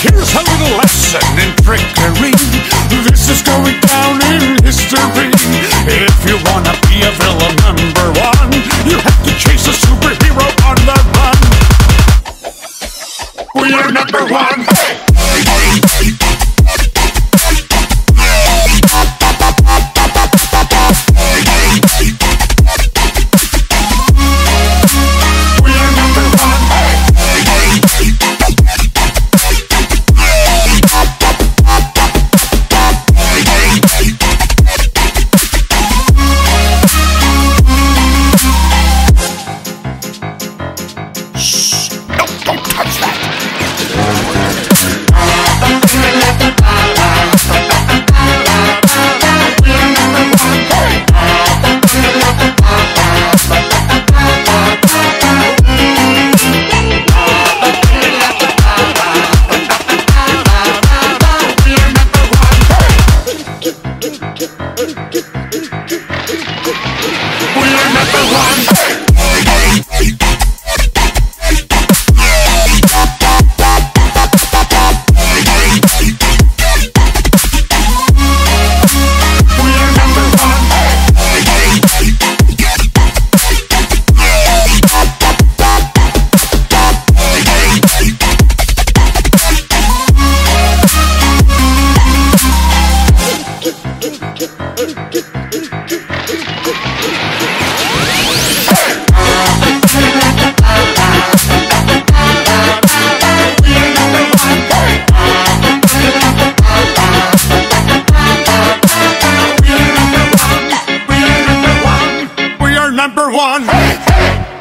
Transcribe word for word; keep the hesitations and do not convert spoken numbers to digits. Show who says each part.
Speaker 1: Here's a little lesson in trickery. This is going down in history. If you wanna be a villain number one, you have to chase a superhero on the run. We are number one. Hey! Number one. Hey, hey.